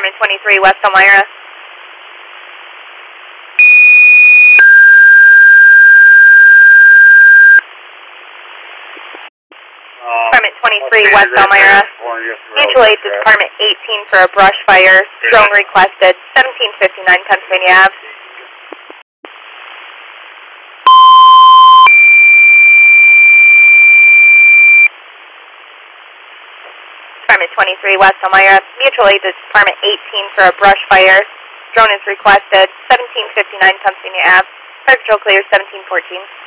Department 23, West Elmira. Department 23, West Elmira. Mutual aid to Department 18 for a brush fire. Drone requested, 1759 Pennsylvania Ave. Department 23, West Elmira. Mutual aid to Department 18 for a brush fire. Drone is requested, 1759 Pennsylvania Ave. Fire control clear, 1714.